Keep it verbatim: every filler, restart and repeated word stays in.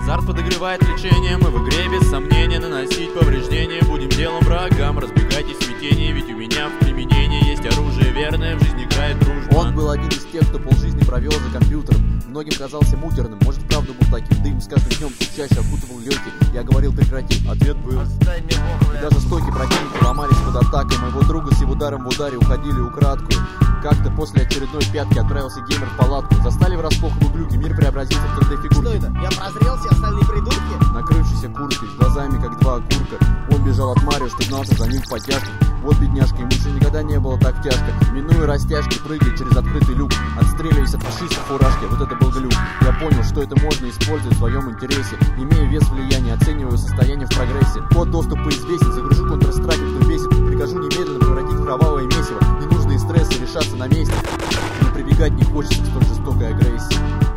Азарт подогревает лечение, мы в игре без сомнения. Наносить повреждения будем делом врагам. Разбегайтесь в смятении, ведь у меня в применении есть оружие верное, в жизни играет дружба. Он был один из тех, кто полжизни провел за компьютером. Многим казался муторным, может вправду был таким. Дым с каждым днем все чаще окутывал легкие. Я говорил прекрати, ответ был. И даже стойки противника ломались под атакой моего друга с его ударом в ударе уходили украдкую. Как-то после очередной пятки отправился геймер в палатку. Застали врасплох в углюке, мир преобразился в три дэ-фигурки. Что это? Я прозрел, все остальные придурки? Накрывшийся курткой, с глазами как два окурка. Он бежал от Марио, что гнался за ним в потяжке. Вот бедняжка, ему еще никогда не было так тяжко. Минуя растяжки, прыгая через открытый люк, отстреливаясь от фашистов фуражки. Вот это был глюк. Я понял, что это можно использовать в своем интересе. Имея вес влияния, оцениваю состояние в прогрессе. Код доступа известен, загружу Counter-Strike, кто бесит. Прикажу немедленно превратить в кровавое месиво. Ненужные стрессы решаться на месте. Но прибегать не хочется к столь жестокой агрессии.